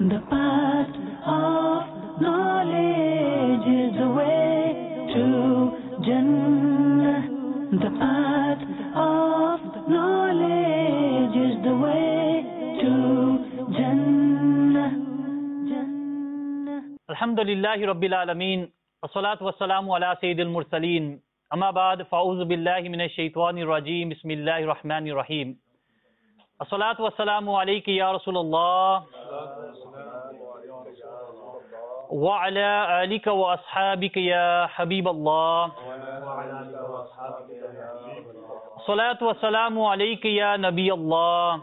The path of knowledge is the way to Jannah. The path of knowledge is the way to Jannah. Alhamdulillahi Rabbil Alameen. As-salatu was-salamu ala Sayyidil Mursaleen. Amma ba'd, fa'udhu billahi minash shaitanir rajim. Bismillahir Rahmanir Rahim. As-salatu was-salamu alayki ya Rasulullah. Wa ala alika wa ashabika ya Habiballah. As-salatu was-salamu alayki ya Nabi Allah.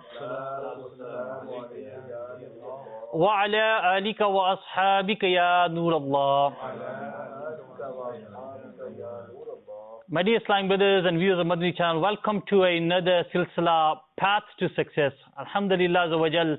وعلى آلك وأصحابك يا نور الله. My dear Islamic brothers and viewers of Madani channel, welcome to another silsila, Path to Success. Alhamdulillah Azza wa Jal.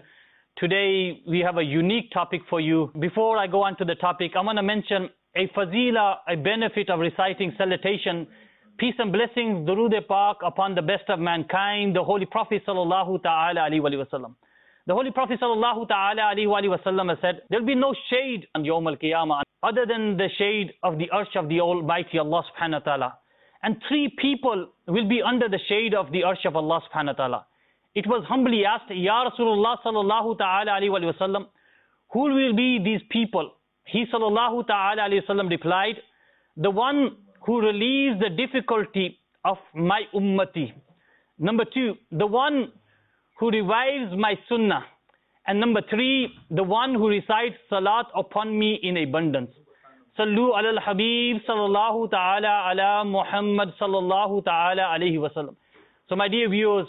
Today we have a unique topic for you. Before I go on to the topic, I want to mention a fazila, a benefit of reciting salutation, peace and blessings, durood-e-Pak upon the best of mankind, the Holy Prophet sallallahu ta'ala alayhi wa sallam. The Holy Prophet sallallahu ta'ala alayhi wa sallam has said, there will be no shade on Yawm al-Qiyamah other than the shade of the arsh of the Almighty Allah subhanahu wa ta'ala. And three people will be under the shade of the arsh of Allah subhanahu wa ta'ala. It was humbly asked, Ya Rasulullah sallallahu ta'ala alayhi wa sallam, who will be these people? He sallallahu ta'ala alayhi wa sallam replied, the one who relieves the difficulty of my ummati. Number two, the one who revives my sunnah. And number three, the one who recites salat upon me in abundance. Sallu ala al-Habib sallallahu ta'ala ala Muhammad sallallahu ta'ala alayhi wa sallam. So my dear viewers,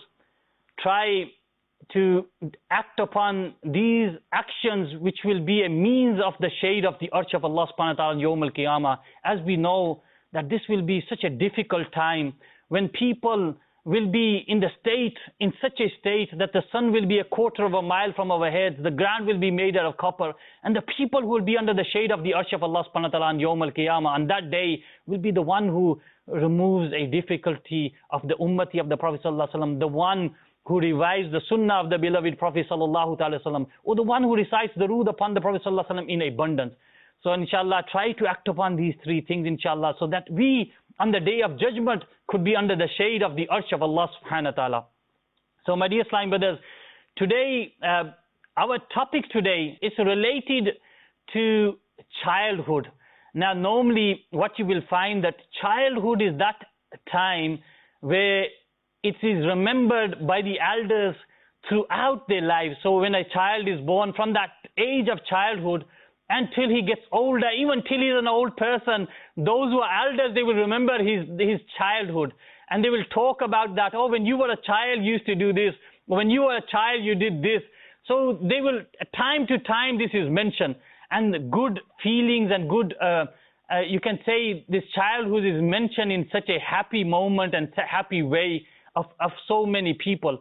try to act upon these actions which will be a means of the shade of the arch of Allah subhanahu wa ta'ala on Yawm al-Qiyamah. As we know that this will be such a difficult time when people will be in such a state that the sun will be a quarter of a mile from our heads, the ground will be made out of copper, and the people who will be under the shade of the arsh of Allah subhanahu wa ta'ala on Yawm al-Qiyamah, on that day will be the one who removes a difficulty of the ummati of the Prophet sallallahu alaihi wasallam, the one who revives the sunnah of the beloved Prophet sallallahu alaihi wasallam, or the one who recites the durood upon the Prophet sallallahu alaihi wasallam in abundance. So inshallah, try to act upon these three things inshallah, so that we on the day of judgment could be under the shade of the arsh of Allah subhanahu wa ta'ala. So my dear Islamic brothers, today, our topic today is related to childhood. Now normally what you will find that childhood is that time where it is remembered by the elders throughout their lives. So when a child is born, from that age of childhood until he gets older, even till he's an old person, those who are elders, they will remember his childhood. And they will talk about that. Oh, when you were a child, you used to do this. When you were a child, you did this. So they will, time to time, this is mentioned. And good feelings and good, you can say this childhood is mentioned in such a happy moment and happy way of so many people.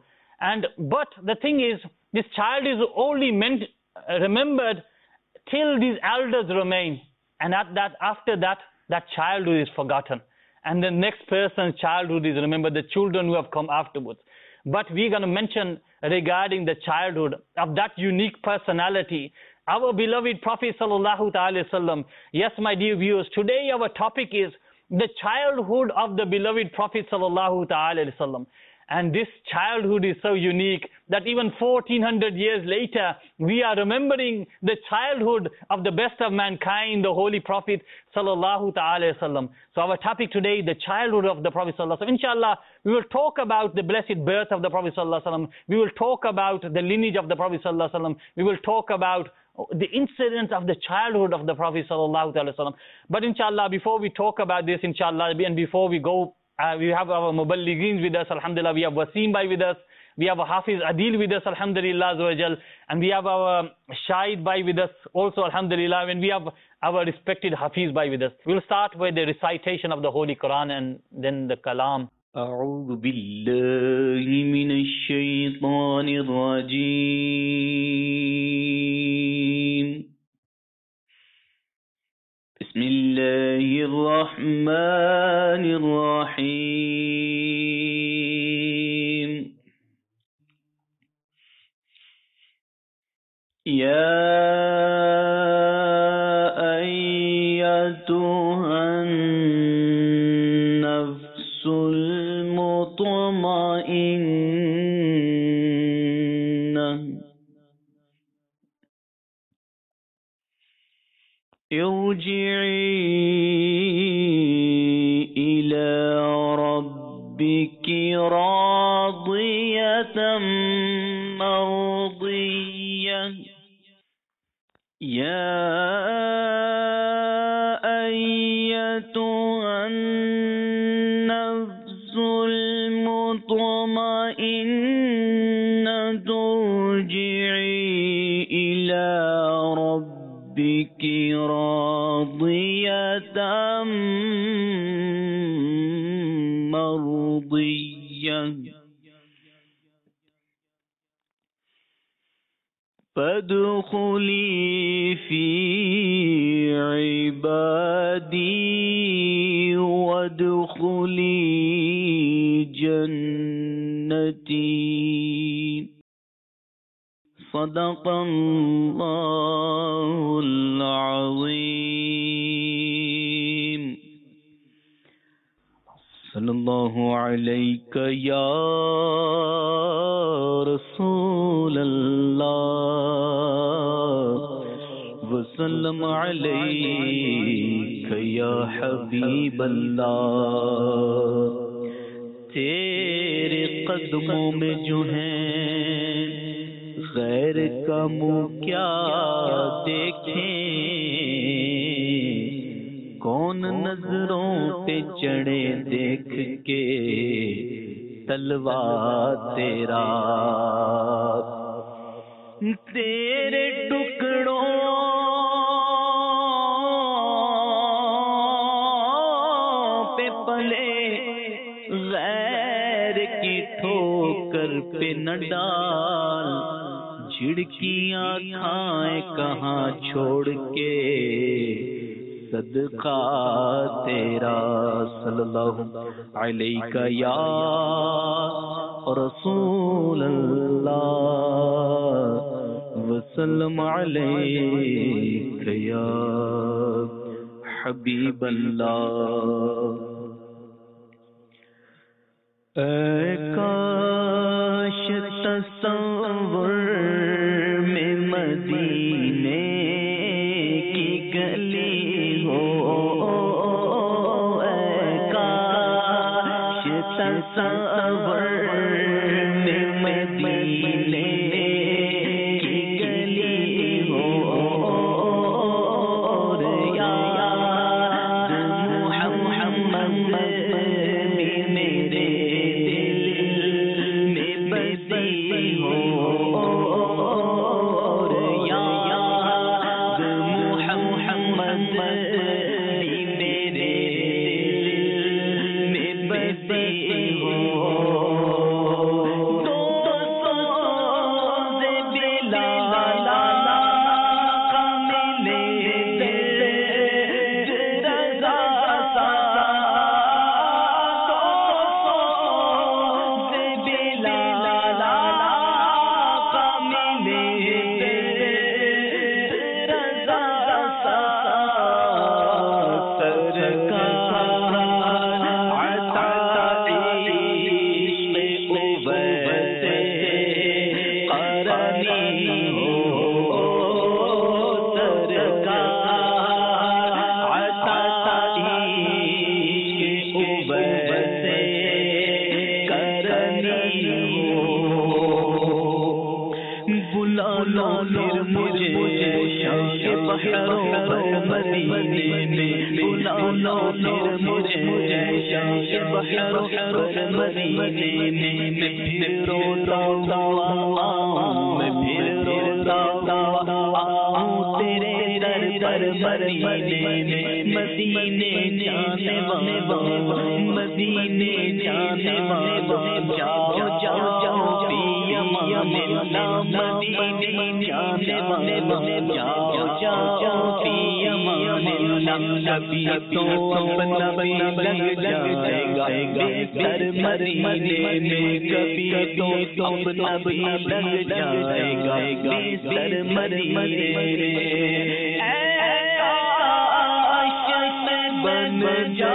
But the thing is, this child is only remembered till these elders remain, and after that, that childhood is forgotten, and the next person's childhood is remembered, the children who have come afterwards. But we're going to mention regarding the childhood of that unique personality, our beloved Prophet sallallahu ta'ala sallam. Yes, my dear viewers, today our topic is the childhood of the beloved Prophet sallallahu ta'ala sallam. And this childhood is so unique that even 1400 years later, we are remembering the childhood of the best of mankind, the Holy Prophet sallallahu ta'ala sallam. So our topic today, the childhood of the Prophet sallallahu alaihi wasallam. Inshallah, we will talk about the blessed birth of the Prophet sallallahu alaihi wasallam. We will talk about the lineage of the Prophet sallallahu alaihi wasallam. We will talk about the incidents of the childhood of the Prophet sallallahu alaihi wasallam. But inshallah, before we talk about this, inshallah, and before we go, we have our Muballigheens with us, alhamdulillah. We have Wasim Bhai with us. We have a Hafiz Adil with us, alhamdulillah, Azawajal. And we have our Shahid Bhai with us also, alhamdulillah. And we have our respected Hafiz Bhai with us. We'll start with the recitation of the Holy Quran and then the Kalam. أعوذ بالله من الشيطان الرجيم بسم الله الرحمن الرحيم يا أيتها النفس المطمئنة ارجعي إلى ربك راضية مرضية يا أيتها النفس المطمئنة ارجعي إلى ربك راضية مرضية فادخلي في عبادي وادخلي جنتي صدق الله العظيم صلی اللہ علیک یا رسول اللہ وسلم علیک یا حبیب اللہ تیرے قدموں میں جو ہیں غیر کا منہ کیا دیکھیں کون نظروں پہ چڑھے دیکھ کے تلوار تیرا تیرے ٹکڑوں پہ پلے غیر کی ٹھوکر پہ نہ ڈال جھڑکیاں کھائیں کہاں چھوڑ کے صدقہ تیرا صلی اللہ علیہ یا رسول اللہ وسلم علیہ یا حبیب اللہ اے کاش تصور میں مدینے کی گلی تصور میں مدینے کی گلی ہو یاد محمد بھی میرے دل میں بسی ہو یاد محمد بھی میرے دل میں بسی کبھی تو اپنا بھی لگ جائے گا بستر مدینے میں کبھی تو اپنا بھی لگ جائے گا بستر مدینے میں بن جا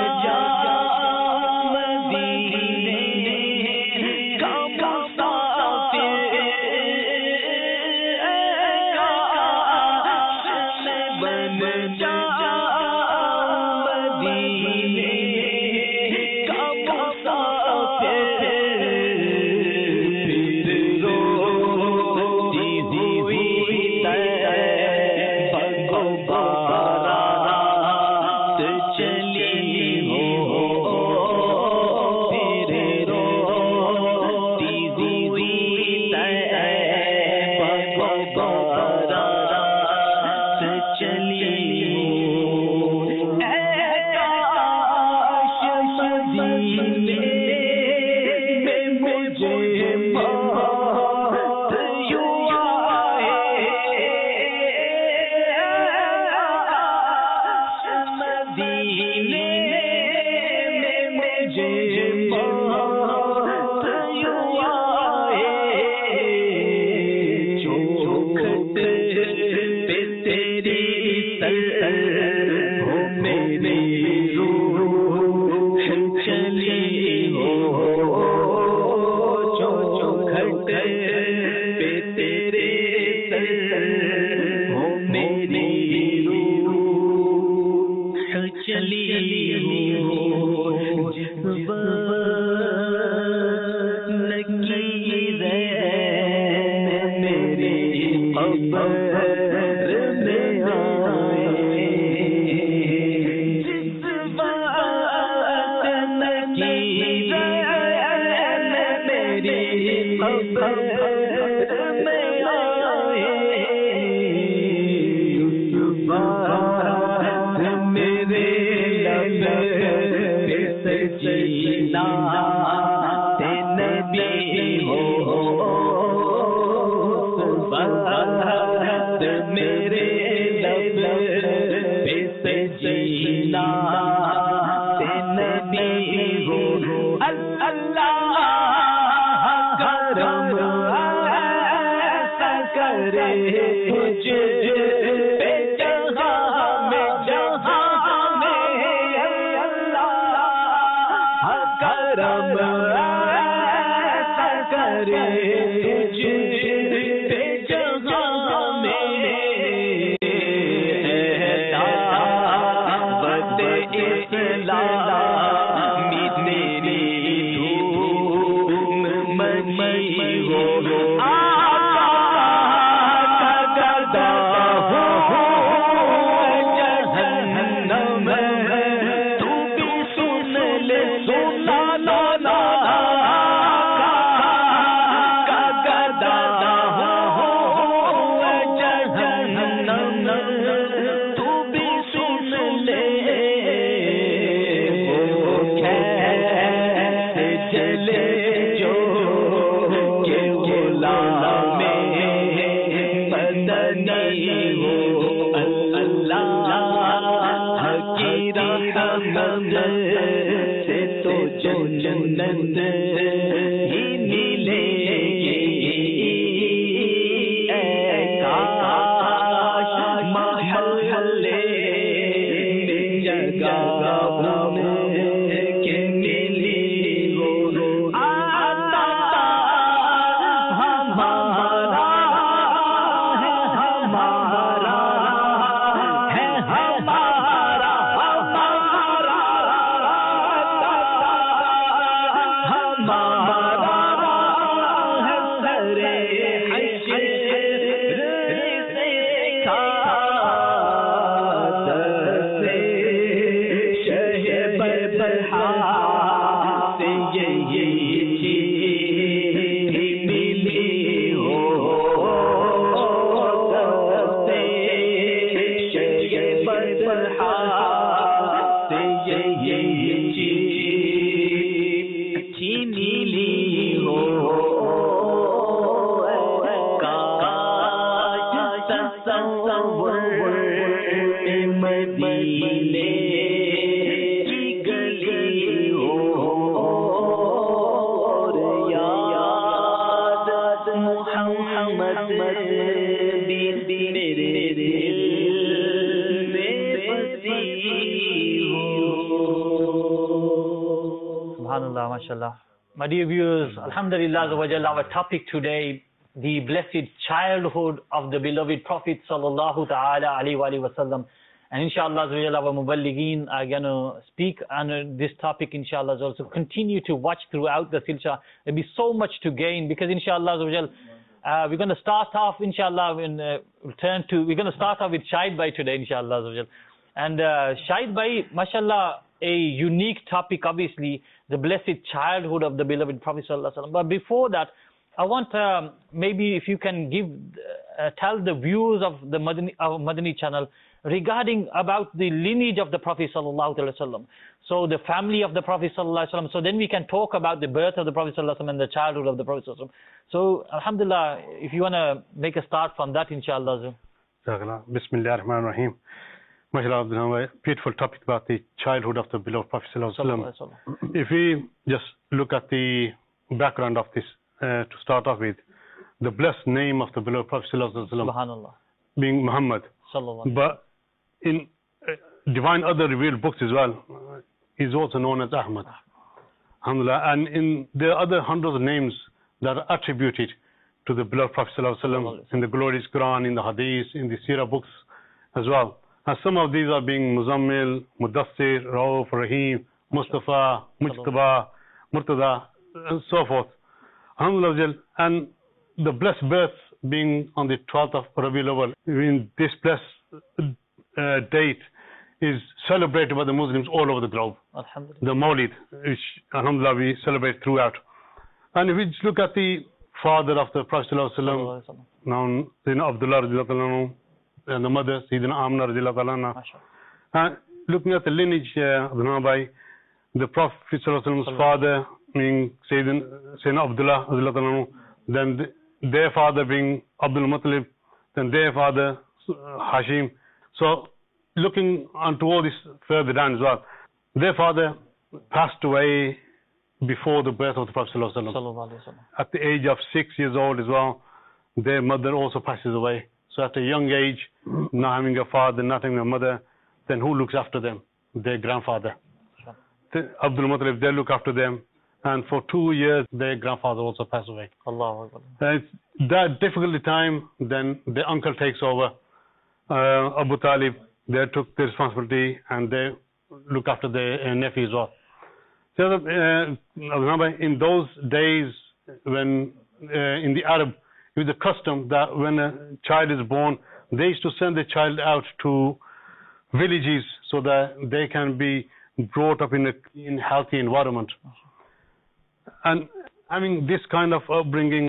تصور मदीने की गली हो और याद मोहम्मद भी मेरे दिल में बसी हो। Subhanallah, mashallah. My dear viewers, Alhamdulillah, our topic today, the blessed childhood of the beloved Prophet sallallahu ta'ala alayhi wa sallam. And inshallah, our muballigeen are going to speak on this topic, inshallah. Also continue to watch throughout the silsila. There'll be so much to gain because inshallah, we're going to start off, inshallah, we're going to start off with Shahid Bhai today, inshallah. And Shahid Bhai, mashallah, a unique topic, obviously, the blessed childhood of the beloved Prophet sallallahu alaihi wasallam. But before that, I want maybe if you can tell the viewers of the Madani channel regarding about the lineage of the Prophet sallallahu alaihi wasallam. So the family of the Prophet sallallahu alaihi wasallam. So then we can talk about the birth of the Prophet sallallahu alaihi wasallam and the childhood of the Prophet sallallahu alaihi wasallam. So alhamdulillah, if you want to make a start from that, inshallah. Bismillah ar-Rahman ar-Rahim. MashaAllah, beautiful topic about the childhood of the beloved Prophet sallallahu alaihi wasallam. If we just look at the background of this, to start off with, the blessed name of the beloved Prophet sallallahu alaihi wasallam being Muhammad, but in divine other revealed books as well, is also known as Ahmad. Alhamdulillah. And in there are other hundreds of names that are attributed to the beloved Prophet sallallahu alaihi wasallam in the glorious Quran, in the Hadith, in the Sirah books as well. And some of these are being Muzammil, Mudassir, Rauf, Rahim, Mustafa, Mujtaba, Murtada, and so forth. Alhamdulillah. And the blessed birth being on the 12th of Rabiul Awwal. This blessed date is celebrated by the Muslims all over the globe. The Mawlid, which Alhamdulillah we celebrate throughout. And if we just look at the father of the Prophet sallallahu alaihi wasallam, now Sayyidina Abdullah radiallahu anhu, and the mother Sayyidina Amna radiallahu anha. And looking at the lineage of the Prophet sallallahu alaihi wasallam's father being Sayyidina Abdullah radiallahu anhu, then their father being Abdul Muttalib, then their father Hashim. So looking onto all this further down as well, their father passed away before the birth of the Prophet sallallahu alaihi wasallam. At the age of 6 years old as well, their mother also passes away. So at a young age, not having a father, not having a mother, then who looks after them? Their grandfather. Abdul Muttalib, they look after them. And for 2 years, their grandfather also passed away. Allahu Akbar. It's that difficult time, then the uncle takes over. Abu Talib, they took the responsibility and they look after their nephew as well. So, in those days, when in the Arab, it was a custom that when a child is born, they used to send the child out to villages so that they can be brought up in a healthy environment. And having this kind of upbringing,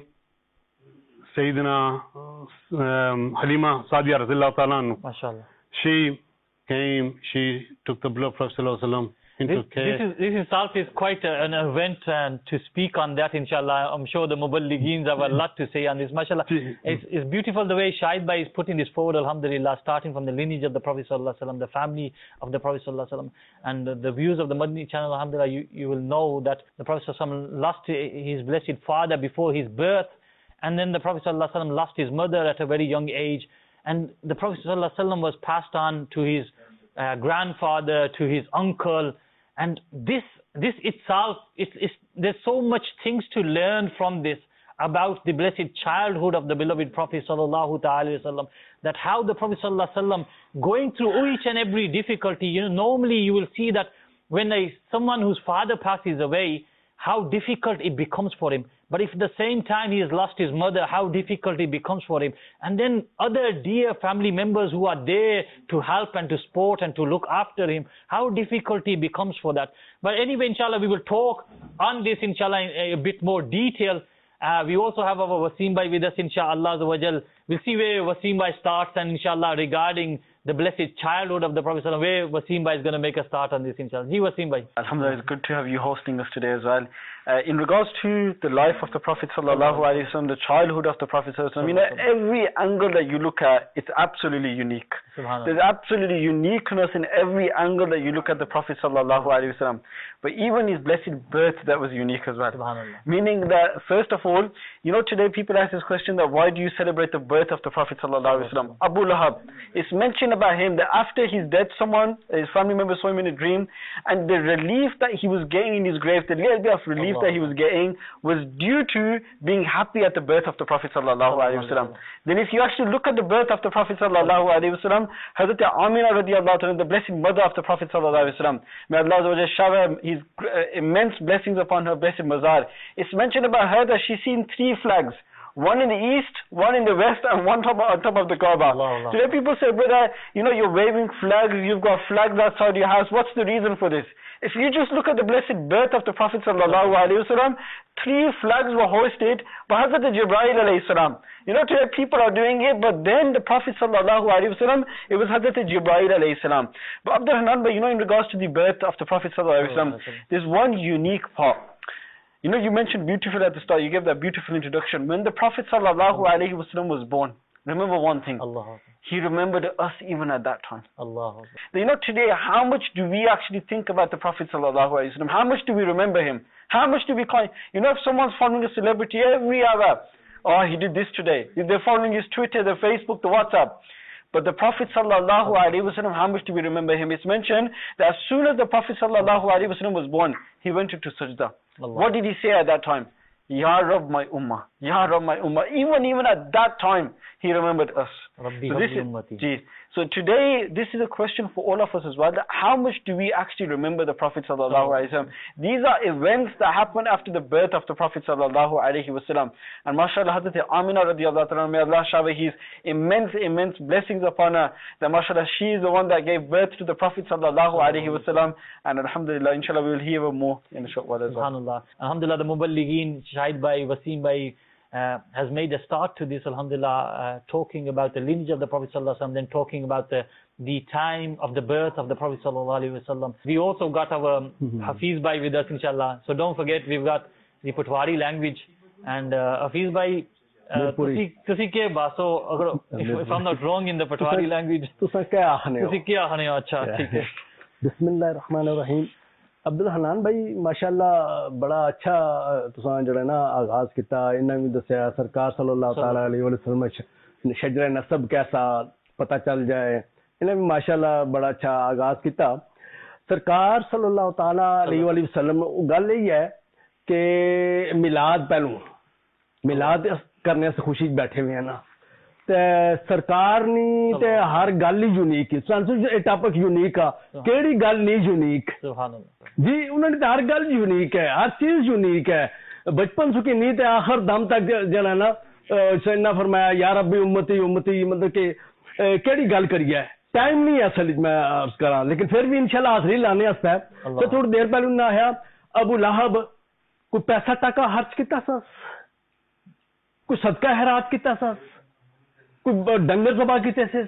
Sayyidina Halima Sadiya radiallahu ta'ala anhu, she came, she took the beloved Prophet sallallahu alaihi wasallam into care. This itself is quite an event, and to speak on that, inshallah, I'm sure the Muballigeen have a lot to say on this. MashaAllah, it's beautiful the way Shahid Bhai is putting this forward, alhamdulillah, starting from the lineage of the Prophet sallallahu alaihi wasallam, the family of the Prophet sallallahu alaihi wasallam, and the views of the Madani channel, alhamdulillah, you will know that the Prophet sallallahu alaihi wasallam lost his blessed father before his birth, and then the Prophet sallallahu alaihi wasallam lost his mother at a very young age, and the Prophet sallallahu alaihi wasallam was passed on to his grandfather, to his uncle. And this itself, there's so much things to learn from this about the blessed childhood of the beloved Prophet sallallahu ta'ala wasallam, that how the Prophet sallallahu alaihi wasallam going through each and every difficulty. Normally you will see that when someone whose father passes away, how difficult it becomes for him. But if at the same time he has lost his mother, how difficult it becomes for him. And then other dear family members who are there to help and to support and to look after him, how difficult it becomes for that. But anyway, inshallah, we will talk on this, inshallah, in a bit more detail. We also have our Wasim Bhai with us, inshallah. We'll see where Wasim Bhai starts, and inshallah, regarding the blessed childhood of the Prophet ﷺ, where Wasim Bhai is going to make a start on this, inshallah. Ji Wasim Bhai. Alhamdulillah, it's good to have you hosting us today as well. In regards to the life of the Prophet sallallahu alaihi wasallam, the childhood of the Prophet sallallahu alaihi wasallam, every angle that you look at, it's absolutely unique. There's absolutely uniqueness in every angle that you look at the Prophet sallallahu alaihi wasallam. But even his blessed birth, that was unique as well. Meaning that, first of all, today people ask this question that why do you celebrate the birth of the Prophet sallallahu alaihi wasallam? Abu Lahab, it's mentioned about him that after his death, his family member saw him in a dream, and the relief that he was getting in his grave, the little bit of relief that he was getting was due to being happy at the birth of the Prophet sallallahu alaihi wasallam. Then if you actually look at the birth of the Prophet sallallahu alaihi wasallam, Hazrat Amina radiallahu anha, the blessed mother of the Prophet sallallahu alaihi wasallam, may Allah shower his immense blessings upon her blessed mazar. It's mentioned about her that she's seen 3 flags. One in the east, one in the west, and one on top of the Kaaba. Today people say, brother, you're waving flags, you've got flags outside your house. What's the reason for this? If you just look at the blessed birth of the Prophet sallallahu alaihi wasallam, 3 flags were hoisted by Hazrat Jibreel alayhi salam. Today people are doing it, but then the Prophet sallallahu alaihi wasallam, it was Hazrat Jibreel alayhi salam. But Abdul Hanan, in regards to the birth of the Prophet sallallahu alaihi wasallam, there's one unique part. You mentioned beautiful at the start, you gave that beautiful introduction. When the Prophet sallallahu alaihi wasallam was born, remember one thing. He remembered us even at that time. Today, how much do we actually think about the Prophet sallallahu alaihi wasallam? How much do we remember him? How much do we call him? If someone's following a celebrity every hour, oh, he did this today. If they're following his Twitter, the Facebook, the WhatsApp. But the Prophet sallallahu alaihi wasallam, how much do we remember him? It's mentioned that as soon as the Prophet sallallahu alaihi wasallam was born, he went into sajda. What did he say at that time? Ya Rabb my ummah, Ya Rabb my ummah. Even at that time, he remembered us. So today, this is a question for all of us as well. That how much do we actually remember the Prophet sallallahu alaihi wasallam? These are events that happened after the birth of the Prophet sallallahu alaihi wasallam. And mashallah, Hazrat Amina radiallahu anha, may Allah shower his immense blessings upon her. That mashallah, she is the one that gave birth to the Prophet sallallahu alaihi wasallam. And alhamdulillah, inshallah, we will hear more in a short while as well. Subhanallah. Alhamdulillah, the Muballigeen, Shahid Bhai, Wasim Bhai, has made a start to this, alhamdulillah, talking about the lineage of the Prophet sallallahu alaihi wasallam, then talking about the time of the birth of the Prophet sallallahu alaihi wasallam. We also got our Hafiz Bhai with us, inshallah. So don't forget, we've got the Patwari language, and Hafiz Bhai, tusi ke baso, if I'm not wrong in the Patwari language, tusi ke akhne ho, acha, theek hai. Bismillahirrahmanirrahim. Abdul Hanan भाई माशाल्लाह बड़ा अच्छा तुसां जड़ा ना आगाज किया, इन्हें भी दसिया सरकार सल्लल्लाहु ताला अलैहि वसल्लम शजरा नसब कैसा पता चल जाए, इन्हें भी माशाल्लाह बड़ा अच्छा आगाज किया। सरकार सल्लल्लाहु ताला अलैहि वसल्लम गल यही है कि मिलाद पहलू मिलाद करने से खुशी बैठे हुए हैं ना, सरकार नी ते हर गल ही यूनिक है। टॉपिक यूनिक आ, केड़ी गल नहीं यूनिक जी, उन्होंने तो हर गल यूनिक है, हर चीज यूनिक है। बचपन सुखी नी ते आखिर दम तक जरा ना सैना फरमाया या रब्बी उम्मती उम्मती, मतलब कि केड़ी गल करिए, टाइम नहीं है असल मैं अर्ज करा, लेकिन फिर भी इंशाल्लाह हाजिरी लाने वास्ते है। तो थोड़ी देर पहले उन्हें आया अबू लहब कोई पैसा टका खर्च किया सस, कोई सदका खैरात किया सस, कोई डंगर जबा किते से,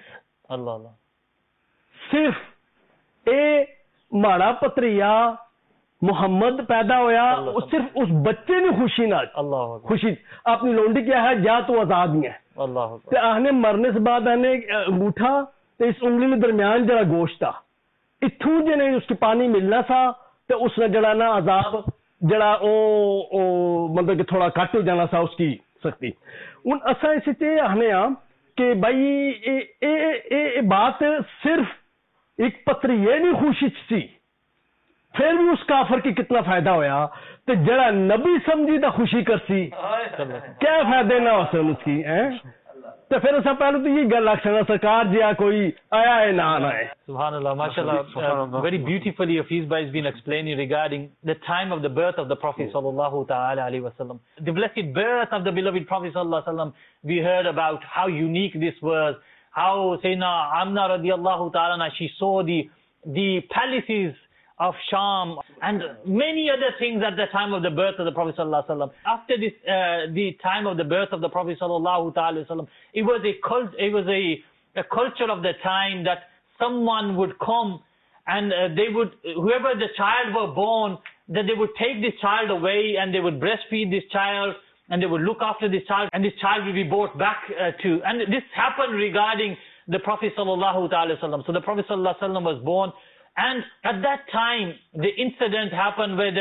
सिर्फ ए माड़ा पत्रिया मुहम्मद पैदा होया, सिर्फ उस बच्चे ने खुशी ना खुशी अपनी लोंडी क्या है जा तो आजाद नहीं है। ते आहने मरने से बाद आने अंगूठा ते इस उंगली में दरमियान जरा गोश्त था, इथू जने उसकी पानी मिलना सा ते उसने जड़ा ना अजाब जड़ा ओ मतलब कि थोड़ा कट हो जाना सा उसकी सख्ती। उन असा इसी ते आहने आ कि भाई ए बात सिर्फ एक पत्रिये नहीं खुशी सी, फिर भी उस काफर की कितना फायदा होया, तो जड़ा नबी समझी तो खुशी करसी क्या फायदे ना हो सन उसकी हैं। तो फिर उससे पहले तो ये गल लक्षण सरकार जी कोई आया है ना आना है। Subhanallah, mashallah, very beautifully Hafiz Bhai has been explaining regarding the time of the birth of the Prophet sallallahu ta'ala alaihi wasallam. The blessed birth of the beloved Prophet sallallahu alaihi wasallam, we heard about how unique this was, how Sayyidina Amna radiallahu ta'ala, she saw the palaces of Sham and many other things at the time of the birth of the Prophet sallallahu alaihi wasallam. After this, the time of the birth of the Prophet sallallahu alaihi wasallam, it was a culture of the time that someone would come and whoever the child were born, that they would take this child away and they would breastfeed this child and they would look after this child, and this child will be brought back and this happened regarding the Prophet sallallahu alaihi wasallam. So the Prophet sallallahu alaihi wasallam was born, and at that time the incident happened where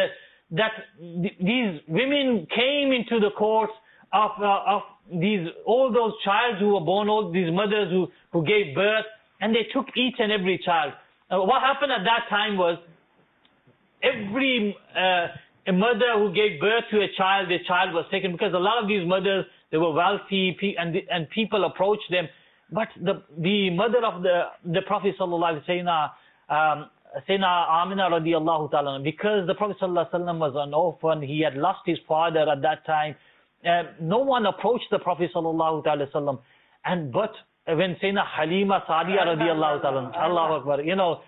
these women came into the courts of all those childs who were born, all these mothers who gave birth, and they took each and every child. What happened at that time was every a mother who gave birth to a child, the child was taken, because a lot of these mothers, they were wealthy and people approached them. But the mother of the Prophet sallallahu alaihi wasallam, Sayyidina Amina radiallahu ta'ala, because the Prophet sallallahu alaihi wasallam was an orphan, he had lost his father at that time. No one approached the Prophet sallallahu alaihi wasallam. But when Sayyidina Halima Sa'diya radiallahu ta'ala, Allahu Akbar,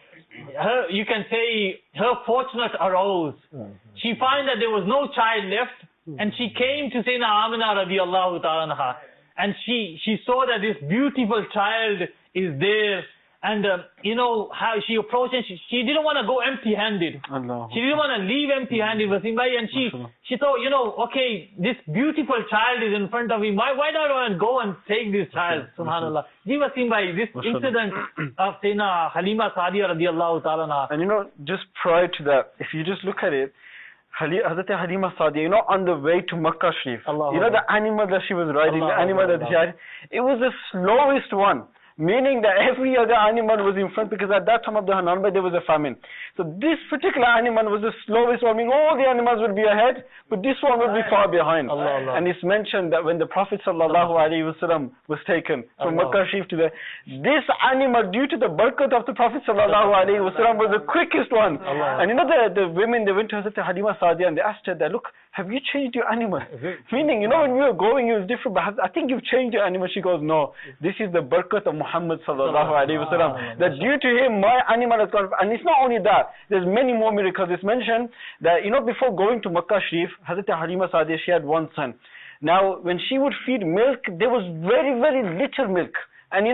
you can say her fortune arose. She found that there was no child left, and she came to Sayyidina Amina radiallahu ta'ala, and she saw that this beautiful child is there. And how she approached, and she didn't want to go empty-handed. She didn't want to leave empty-handed, Wasim bhai, and she thought, okay, this beautiful child is in front of me. Why not I go and take this child? Subhanallah. Ji Wasim bhai, this incident of Sayyidina Halima Sa'diya radiallahu ta'ala. And just prior to that, if you just look at it, Hazrat Halima Sa'diya, on the way to Makkah Sharif, the animal that she was riding, the animal that she had, it was the slowest one. Meaning that every other animal was in front, because at that time of the Hanan Bhai, there was a famine. So this particular animal was the slowest one, meaning all the animals would be ahead, but this one would be far behind. Allah. And it's mentioned that when the Prophet sallallahu alaihi wasallam was taken from Makkah Sharif to this animal, due to the barakat of the Prophet sallallahu alaihi wasallam, was the quickest one. And the women, they went to Hazrat Halima Sa'diya and they asked her that, look, have you changed your animal? Meaning, when we were going, it was different, but I think you've changed your animal. She goes, no, this is the barakat of Muhammad sallallahu alaihi wasallam, that due to him my animal has gone. And it's not only that, there's many more miracles. It's mentioned that before going to Makkah Sharif, Hazrat Halima Sa'diya, she had one son. Now when she would feed milk, there was very, very little milk, and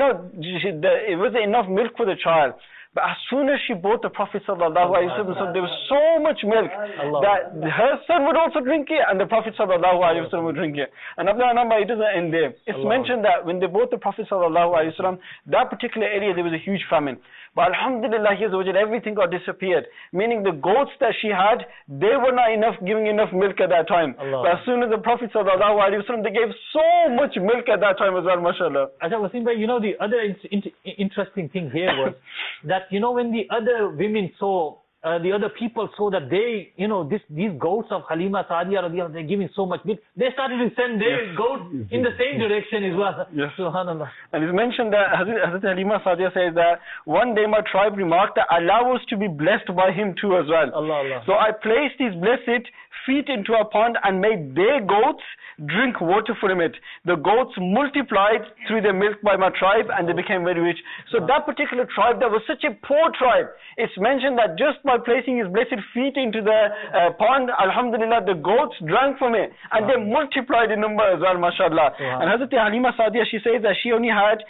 it wasn't enough milk for the child. But as soon as she brought the Prophet sallallahu alaihi wasallam, there was so much milk that her son would also drink it, and the Prophet sallallahu alaihi wasallam would drink it. And Abdullah Number, it doesn't end there. It's mentioned that when they brought the Prophet sallallahu alaihi wasallam, that particular area, there was a huge famine. But alhamdulillah, everything got disappeared. Meaning the goats that she had, they were not giving enough milk at that time. But as soon as the Prophet sallallahu alaihi wasallam, they gave so much milk at that time as well, mashallah. Wasim bhai, the other interesting thing here was that when the other women saw, the other people saw that these goats of Halima Sa'diya radiallahu, they're giving so much milk, they started to send their goats in the same direction as well. Yes. Subhanallah. And it's mentioned that Hazrat Halima Sa'diya says that one day my tribe remarked that Allah was to be blessed by him too as well. Allah. So I placed his blessed feet into a pond and made their goats drink water from it. The goats multiplied through the milk by my tribe, and they became very rich. So that particular tribe, that was such a poor tribe, it's mentioned that just by placing his blessed feet into the pond, alhamdulillah, the goats drank from it, and they multiplied in number as well, mashallah. And Hazrat Halima Sa'diya, she says that she had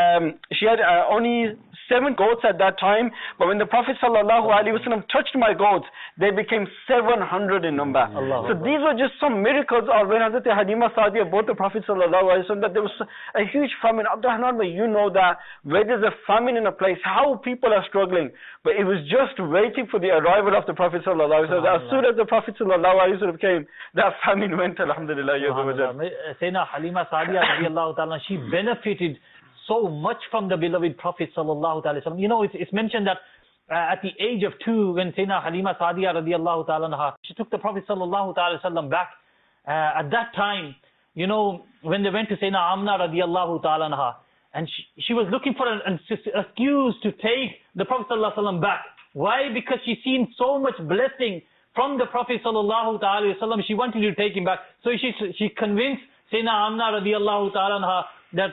only 7 goats at that time, but when the Prophet sallallahu alaihi wasallam touched my goats, they became 700 in number. So these were just some miracles of when Hazrat Halima Sa'diya brought the Prophet sallallahu alaihi wasallam, that there was a huge famine. Abdurrahman, that where there's a famine in a place, how people are struggling, but it was just waiting for the arrival of the Prophet sallallahu alaihi wasallam. As soon as the Prophet sallallahu alaihi wasallam came, that famine went, alhamdulillah. Sayyidina Halima Sa'diya radiallahu ta'ala, she benefited so much from the beloved Prophet sallallahu alaihi wasallam. It's mentioned that at the age of 2, when Sayyidina Halima Sa'diya radiallahu ta'ala, she took the Prophet sallallahu alaihi wasallam back. At that time, when they went to Sayyidina Amna radiallahu ta'ala, and she was looking for an excuse to take the Prophet sallallahu alaihi wasallam back. Why? Because she seen so much blessing from the Prophet sallallahu alaihi wasallam. She wanted to take him back. So she convinced Sayyidina Amna radiallahu ta'ala that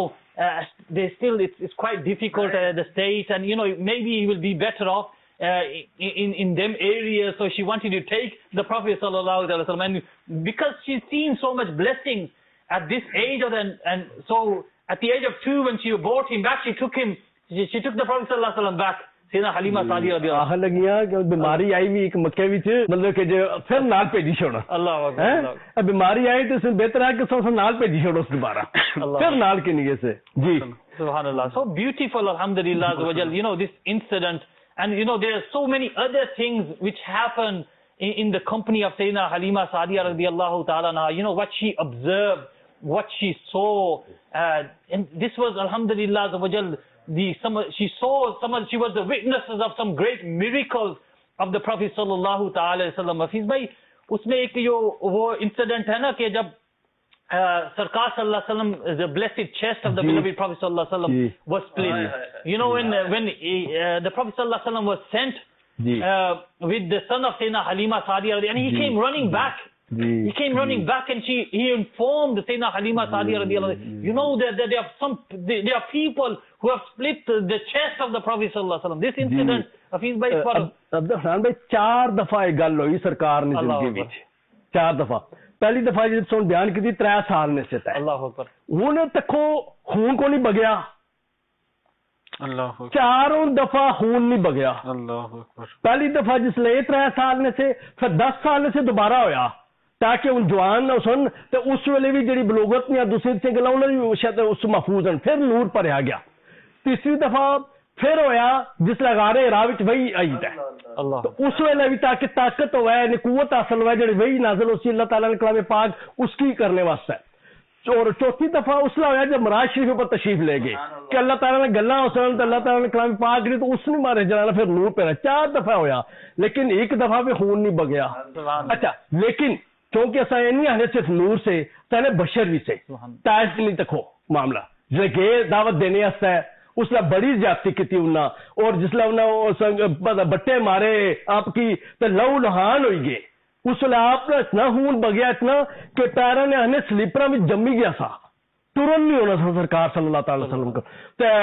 it's quite difficult at the state, and maybe he will be better off in them areas. So she wanted to take the Prophet sallallahu alaihi wasallam, and because she's seen so much blessing at this age, at the age of 2, when she brought him back, she took the Prophet sallallahu alaihi wasallam back. Sayyidina Halima Sa'diya radiallahu आह लगियां कि बीमारी आई भी एक मक्के विच मतलब कि जो फिर नाल भेजी छोड़ा अल्लाह अकबर अब बीमारी आई तो इससे बेहतर है कि सो नाल भेजी छोड़ो दोबारा फिर नाल के निगे से जी Subhanallah. So beautiful, alhamdulillah, you know, this incident. And, you know, there are so many other things which happen in the company of Sayyidina Halima Sa'diya radiallahu ta'ala. You know, what she observed, what she saw. And this was, alhamdulillah, she was the witnesses of some great miracles of the Prophet sallallahu ta'ala sallam. Hafiz bhai, usme ek wo incident hai na, ke jab Sarkar sallallahu alaihi wasallam, the blessed chest of the beloved Prophet sallallahu alaihi wasallam was split. You know, when the Prophet sallallahu alaihi wasallam was sent with the son of Sayyidina Halima Sa'diya, and he came running back. He came running back, and he informed Sayyidina Halima Sa'diya radiallahu. You know that there are people who have split the chest of the Prophet sallallahu alaihi wasallam. This incident, Hafiz bhai, Abdurrahman bhai, 4 दफा ये गल हुई सरकार ने जिंदगी में, 4 दफा. पहली दफा जब सुन बयान की थी 3 साल में से था. अल्लाह अकबर. उन्हें तको खून को नहीं बगया. अल्लाह अकबर. 4 दफा खून नहीं बगया. अल्लाह अकबर. पहली दफा जिसले 3 साल में से फिर 10 साल में से दोबारा होया ताकि उन जवान ना सुन तो उस वेले भी जी बलोगत या दूसरी से गल उन्होंने शायद उस महफूज फिर नूर भरया गया. तीसरी दफा फिर होया जिसले गारे राह विच वही आई है तो उस वेले भी ताकि ताकत होवे निकुवत हासिल होवे जी वही नाजिल होसी अल्लाह ताला ने कलाम पाक उसकी करने वास्ते. और चौथी दफा उसला होया जब मराज शरीफ पर तशरीफ ले गए कि अल्लाह ताला ने गल्ला हुसन तो अल्लाह ताला ने कलाम पाक दी तो उसने मारे जलाना फिर नूर पे 4 दफा होया लेकिन एक दफा भी खून नहीं बगया. अच्छा लेकिन क्योंकि ऐसा नहीं है सिर्फ नूर से तने बशर भी से ताइफ नहीं तको मामला जो गए दावत देने वास्ते उसने बड़ी ज्यादती की उन्ना और जिसला उन्हें बट्टे मारे आपकी तो लहू लहान हो गए. उसले आपने इतना खून बगया इतना कि पैरों ने हने स्लीपरा में जमी गया सा तुरंत नहीं होना था सरकार सल्लल्लाहु अलैहि वसल्लम को.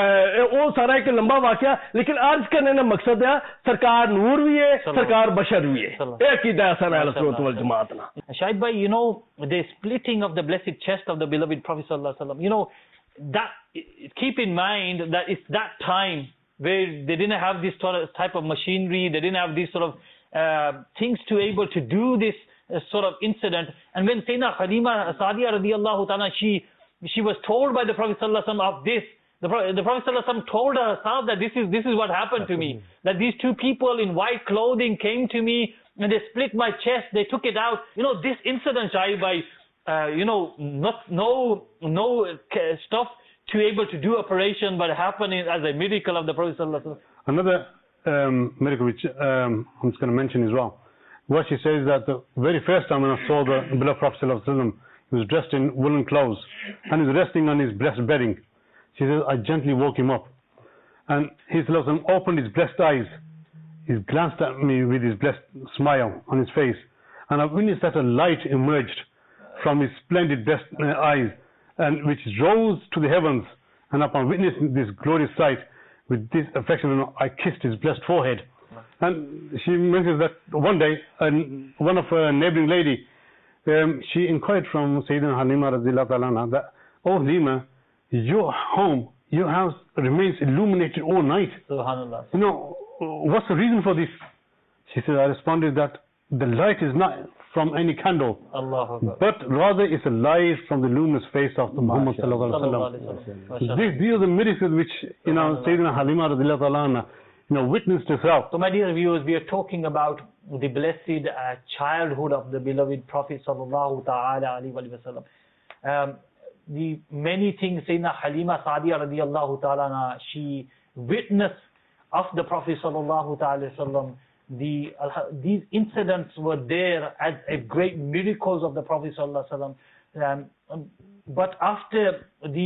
तो वो सारा एक लंबा वाकया लेकिन अर्ज करने का मकसद है सरकार नूर भी है सरकार बशर भी है. एक ही दासन है सुन्नत वल जमात ना. Shahid bhai, you know, the splitting of the blessed chest of the beloved Prophet sallallahu alaihi wasallam, you know, that keep in mind that it's that time where they didn't have this sort of type of machinery, they didn't have these sort of things to able to do this sort of incident. And when Sayyidina Halima Sa'diya radiallahu ta'ala, she was told by the Prophet sallallahu alaihi wasallam of this, the Prophet sallallahu alaihi wasallam told herself that this is what happened to me, that these 2 people in white clothing came to me and they split my chest, they took it out. You know, this incident, Shahid bhai, you know, no stuff to able to do operation, but happening as a miracle of the Prophet sallallahu alaihi wasallam. Another miracle which I'm just going to mention as well. What she says that the very first time when I saw the beloved Prophet sallallahu alaihi wasallam, he was dressed in woolen clothes and he was resting on his breast bedding. She says, I gently woke him up and he opened his blessed eyes. He glanced at me with his blessed smile on his face, and I witnessed that a light emerged from his splendid blessed eyes, and which rose to the heavens. And upon witnessing this glorious sight, with this affection, I kissed his blessed forehead. And she mentions that one day, one of her neighboring lady, she inquired from Sayyidina Halima radiallahu ta'ala that, oh Halima, your home, your house remains illuminated all night. Subhanallah. You know, what's the reason for this? She said, I responded that the light is not from any candle, but rather it's a light from the luminous face of Muhammad sallallahu alaihi wasallam. These are the miracles which, you know, Sayyidina Halima radiallahu ta'ala, you know, witnessed herself. So my dear viewers, we are talking about the blessed childhood of the beloved Prophet sallallahu ta'ala alaihi wasallam. The many things Sayyidina Halima Sa'diya radiallahu ta'ala, she witnessed of the Prophet sallallahu ta'ala sallam. These incidents were there as a great miracles of the Prophet sallallahu alaihi wasallam. But after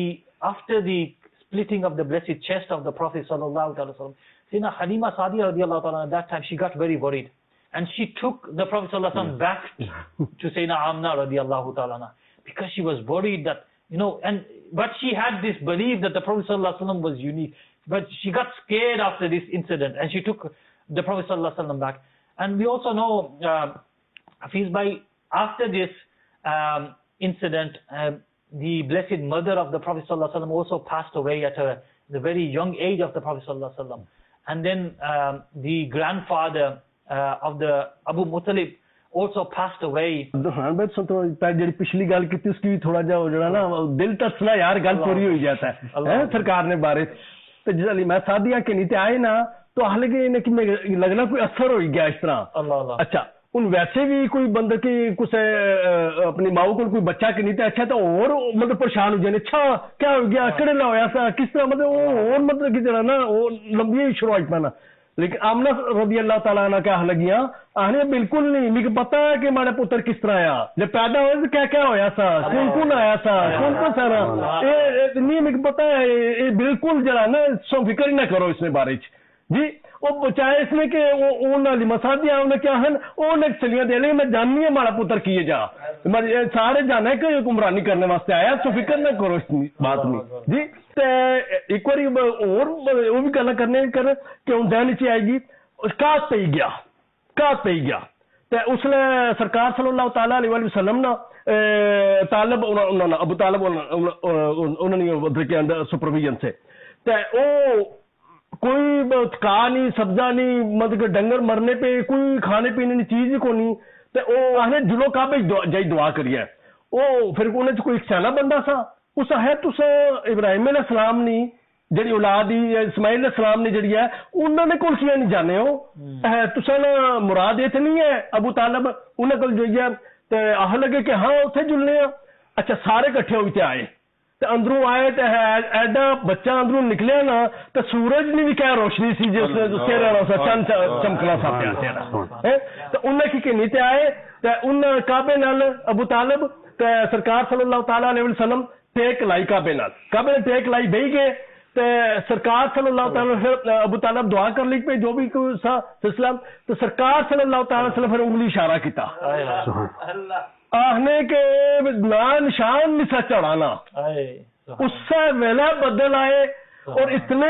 the splitting of the blessed chest of the Prophet sallallahu alaihi wasallam, Sayyidina Halima Sa'diya radiallahu ta'ala, at that time she got very worried, and she took the Prophet sallallahu alaihi wasallam back to Sayyidina Amna radiallahu ta'ala, because she was worried that, you know, but she had this belief that the Prophet sallallahu alaihi wasallam was unique. But she got scared after this incident, and she took the Prophet sallallahu alaihi wasallam back. And we also know, Hafiz bhai, after this incident, the blessed mother of the Prophet ﷺ also passed away at the very young age of the Prophet ﷺ. And then the grandfather of the Abu Muttalib also passed away. हाँ बस तो ਜਿਹੜੀ ਪਿਛਲੀ ਗੱਲ ਕੀਤੀ ਉਸकी भी थोड़ा जा ਜਿਹੜਾ ਨਾ ਦਿਲ ਤਸਲਾ यार ਗੱਲ पूरी हो जाता है सरकार ने बारे ਤੇ ਜਿਹੜੀ ਮੈਂ ਸਾਦੀਆਂ के नहीं आए ना तो हाल के इन्हें कि लगना कोई असर हो गया इस तरह अच्छा उन वैसे भी कोई बंदे की कुछ अपनी माओ को कोई बच्चा के नहीं अच्छा तो और मतलब परेशान हो जाए अच्छा क्या हो गया केड़े ला होया सा किस तरह मतलब और मतलब कि जरा ना वो लंबी शुरुआत पाना लेकिन आमना रज़ी अल्लाह ताला अन्हा क्या लगियां आने बिल्कुल नहीं मिक पता है कि हमारा पुत्र किस तरह आया जब पैदा हुआ तो क्या क्या होया सा कौन आया सा कौन सारा ये नहीं मिक पता है ये बिल्कुल जरा ना सो फिक्र ही ना करो इसमें बारे जी वो चाहे इसमें कि वो मसादियां उन्हें क्या है उन्हें चलियां दे लेकिन मैं जाननी है हमारा पुत्र किए जा सारे जाना है कि गुमरानी करने वास्ते आया तो फिक्र ना करो इस बात में जी एक बार और वो भी गल करने कर कि हूं ध्यान च आएगी घात पे गया तो उसने सरकार सल्लल्लाहु ताला अलैहि वसल्लम ना तालब उन्होंने अबू तालब उन्होंने के अंदर सुपरविजन से तो कोई खा नहीं सब्जा नहीं मतलब डंगर मरने पे कोई खाने पीने की चीज को नहीं तो वो आने जुलो काबे जाई दुआ करिए वो फिर उन्हें कोई स्याना बंदा सा उस है तुस इब्राहिम अलैहिस्सलाम नी जी औलाद ही इस्माइल अलैहिस्सलाम ने जी है उन्होंने कोल किया नहीं जाने हो तुसा मुराद ये नहीं है अबू तालब उन्हें कोल जो है तो आह लगे कि हाँ उत्थे जुलने अच्छा सारे कट्ठे होके आए तो अंदरों आए तो एडा बच्चा अंदरों निकलिया ना तो सूरज ने भी क्या रोशनी सी जो चंद चमकना सा प्या तो उन्हें की नीचे आए तो उन काबे नाल अबू तालब तो सरकार सल्लल्लाहु ताला अलैहि वसल्लम टेक लाई काबे ने टेक लाई बही गए तो सरकार सल्लल्लाहु ताला फिर अबू तालब दुआ कर ली पे जो भी सा सिलसिला तो सरकार सल्लल्लाहु ताला अलैहि वसल्लम फिर उंगली इशारा किया आहने के ना निशान निशा चढ़ाना उससे वेला बदल आए और इतने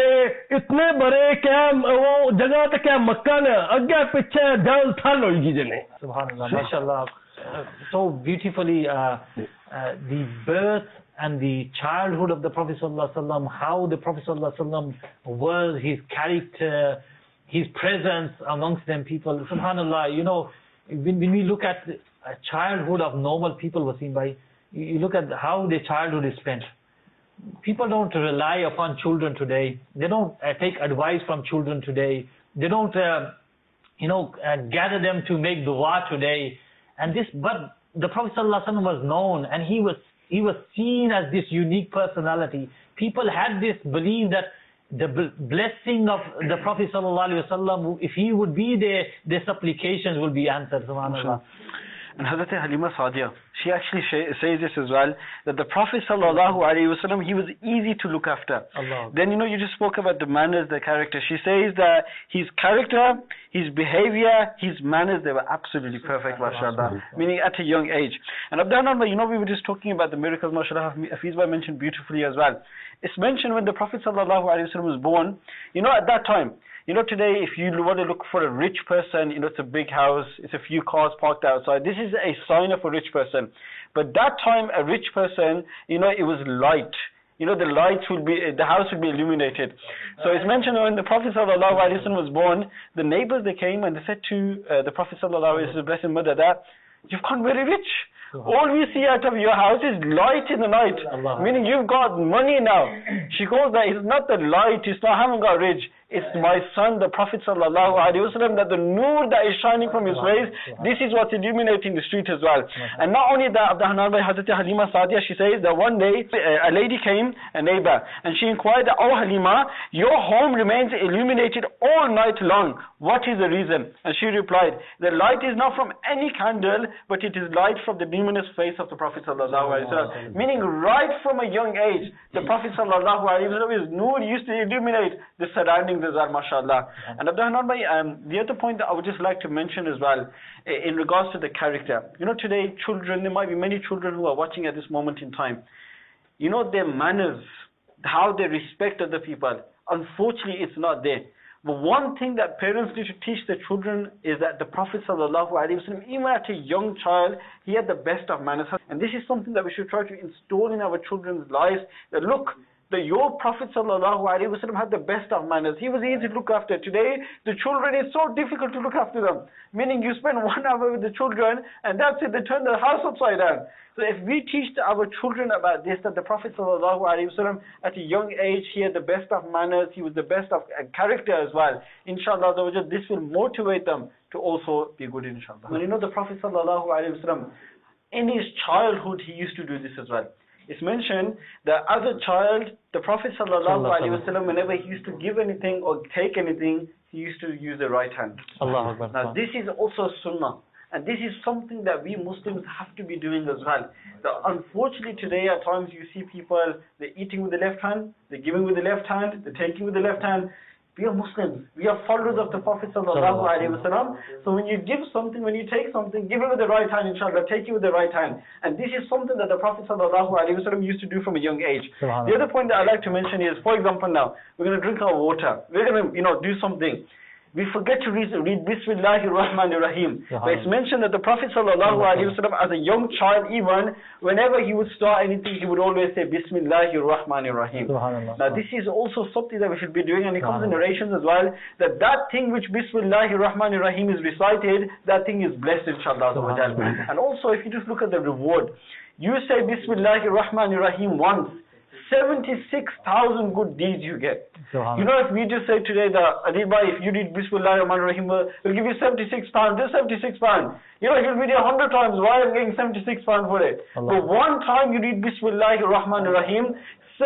बड़े क्या वो जगह तो क्या मक्का ने अगे पीछे जल थल होगी जिन्हें सुभान अल्लाह माशाअल्लाह so beautifully the birth and the childhood of the Prophet sallallahu alaihi wasallam, how the Prophet sallallahu alaihi wasallam was, his character, his presence amongst them people. Subhanallah, you know, when we look at a childhood of normal people, Wasim bhai, you look at how their childhood is spent. People don't rely upon children today. They don't take advice from children today. They don't, gather them to make dua today. And this, but the Prophet ﷺ was known, and he was seen as this unique personality. People had this belief that the blessing of the Prophet ﷺ, if he would be there, their supplications will be answered. Subhanallah. And Hazrat Halima Sadiya, she actually says this as well, that the Prophet ﷺ, he was easy to look after. Allah. Then, you just spoke about the manners, the character. She says that his character, his behavior, his manners, they were absolutely perfect, mashallah, meaning at a young age. And Abdullah, we were just talking about the miracles, mashallah, Hafiz Bhai mentioned beautifully as well. It's mentioned when the Prophet ﷺ was born, at that time, today, if you want to look for a rich person, it's a big house, it's a few cars parked outside. This is a sign of a rich person. But that time, a rich person, it was light. The lights will be, the house will be illuminated. So it's mentioned when the Prophet ﷺ was born, the neighbors, they came and they said to the Prophet ﷺ, blessed mother, that you've gone very rich. All we see out of your house is light in the night. Allah. Meaning you've got money now. She goes that it's not the light, I haven't got rich. It's my son, the Prophet ﷺ, that the nur that is shining from his face, this is what's illuminating the street as well. And not only that, Abdurrahman by Hazrat Halima Sadiya, she says that one day a lady came, a neighbor, and she inquired that, oh Halima, your home remains illuminated all night long. What is the reason? And she replied, the light is not from any candle, but it is light from the luminous face of the Prophet ﷺ. Meaning right from a young age, the Prophet ﷺ, his nur used to illuminate the surroundings as well, mashallah. And Abdurrahman bhai, the other point that I would just like to mention as well, in regards to the character. Today children, there might be many children who are watching at this moment in time. Their manners, how they respect other people, unfortunately it's not there. But one thing that parents need to teach their children is that the Prophet ﷺ, even at a young child, he had the best of manners. And this is something that we should try to install in our children's lives. That look, your Prophet ﷺ had the best of manners. He was easy to look after. Today, the children, it's so difficult to look after them. Meaning you spend 1 hour with the children and that's it, they turn the house upside down. So if we teach our children about this, that the Prophet ﷺ at a young age, he had the best of manners, he was the best of character as well. Inshallah, this will motivate them to also be good, inshallah. And you know, the Prophet ﷺ, in his childhood, he used to do this as well. It's mentioned that as a child, the Prophet ﷺ, whenever he used to give anything or take anything, he used to use the right hand. Now this is also sunnah. And this is something that we Muslims have to be doing as well. Unfortunately today at times you see people, they're eating with the left hand, they're giving with the left hand, they're taking with the left hand. We are Muslims. We are followers of the Prophet ﷺ. So when you give something, when you take something, give it with the right hand, inshallah, take it with the right hand. And this is something that the Prophet ﷺ used to do from a young age. The other point that I'd like to mention is, for example now, we're going to drink our water. We're going to, do something. We forget to read Bismillahir Rahmanir Rahim. But it's mentioned that the Prophet ﷺ, as a young child even, whenever he would start anything, he would always say Bismillahir Rahmanir Rahim. Now this is also something that we should be doing, and it comes in narrations as well, that thing which Bismillahir Rahmanir Rahim is recited, that thing is blessed, inshallah. And also if you just look at the reward, you say Bismillahir Rahmanir Rahim once, 76,000 good deeds you get. You know, if we just say today that, Adiba, if you read Bismillahir Rahmanir Rahim, we'll give you 76 pounds, just 76 pounds. You know, if you read it 100 times, why am I getting 76 pounds for it? But one time you read Bismillahir Rahmanir Rahim,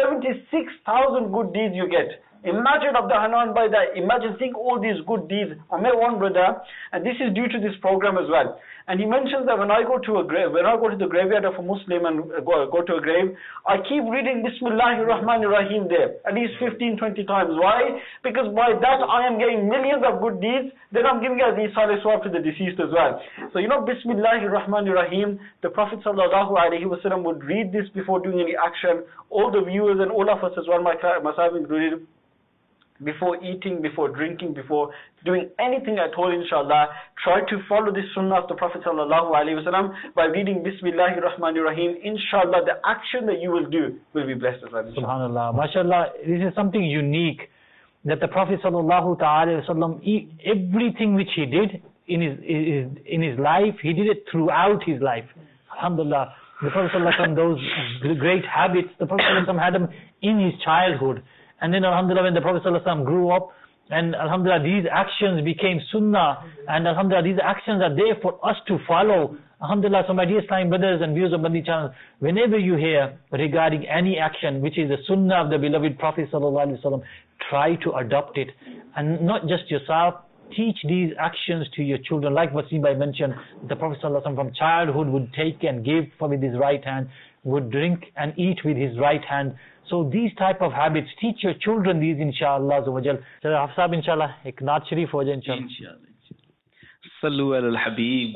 76,000 good deeds you get. Imagine Abdahanan by that. Imagine, think all these good deeds. I met one brother, and this is due to this program as well. And he mentions that when I go to the graveyard of a Muslim and go to a grave, I keep reading Bismillahir Rahmanir Rahim there, at least 15, 20 times. Why? Because by that I am getting millions of good deeds, then I'm giving as Isal Swab to the deceased as well. So you know, Bismillahir Rahmanir Rahim, the Prophet ﷺ would read this before doing any action. All the viewers and all of us as well, myself included, before eating, before drinking, before doing anything at all, inshallah, try to follow this sunnah of the Prophet ﷺ by reading Bismillahir Rahmanir Rahim. Inshallah, the action that you will do will be blessed as well. Subhanallah. MashaAllah, this is something unique that the Prophet ﷺ, everything which he did in his life, he did it throughout his life. Alhamdulillah. The Prophet ﷺ, those great habits, the Prophet ﷺ had them in his childhood. And then alhamdulillah, when the Prophet ﷺ grew up, and alhamdulillah, these actions became sunnah, and alhamdulillah, these actions are there for us to follow. Alhamdulillah, so my dear Islamic brothers and viewers of Madani channel, whenever you hear regarding any action which is the sunnah of the beloved Prophet ﷺ, try to adopt it. And not just yourself, teach these actions to your children. Like Wasim Bhai mentioned, the Prophet ﷺ from childhood would take and give with his right hand, would drink and eat with his right hand. So these type of habits, teach your children these, inshallah. So Hafsab, inshallah, ek naat sharif ho jaye, inshallah. Sallu ala al-Habib.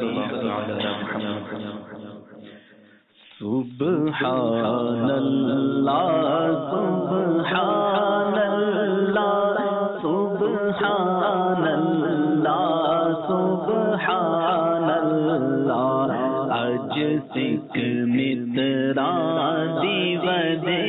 Subhanallah, Subhanallah, Subhanallah, Subhanallah. Aaj sikh mitra divane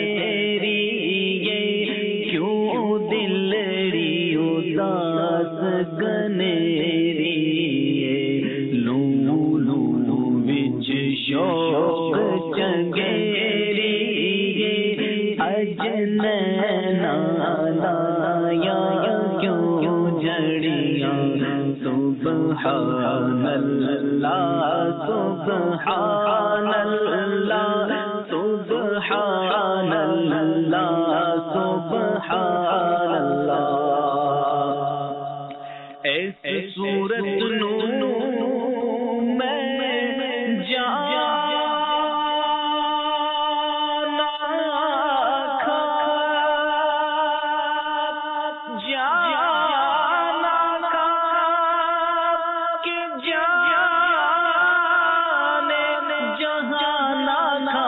Jahana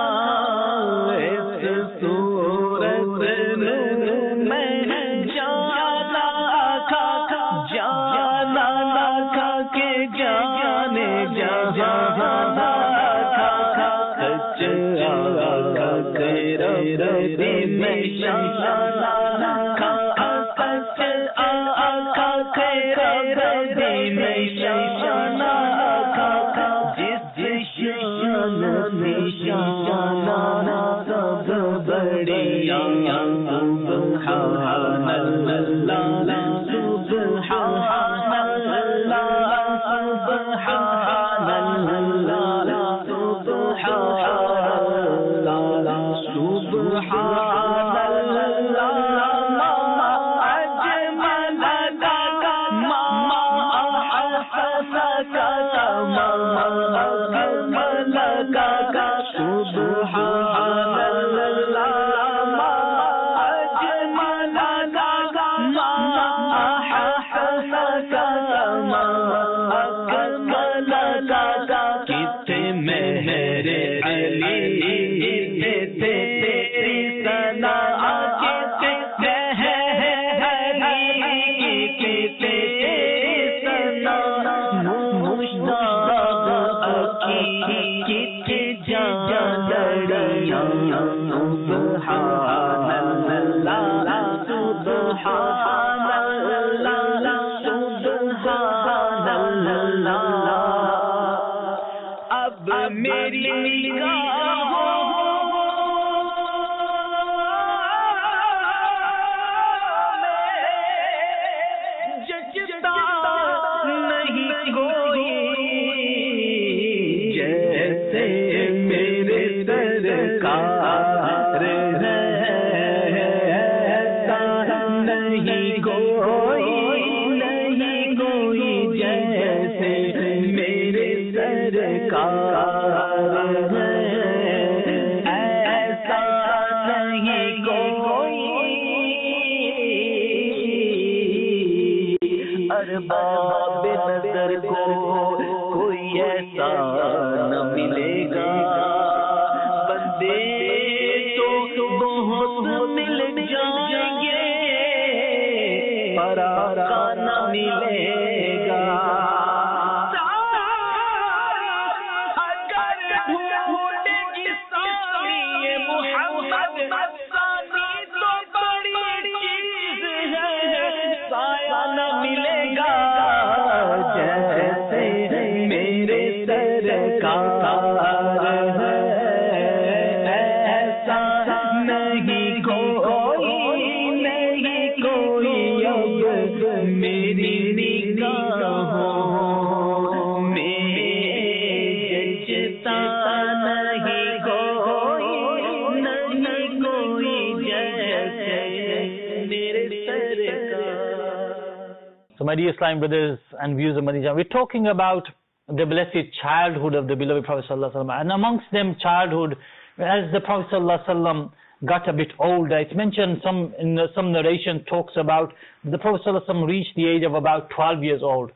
So my dear Islamic brothers and viewers of Madinah, we're talking about the blessed childhood of the beloved Prophet Sallallahu Alaihi Wasallam. And amongst them childhood, as the Prophet Sallallahu Alaihi Wasallam got a bit older, it's mentioned in some narration talks about the Prophet Sallallahu Alaihi Wasallam reached the age of about 12 years old.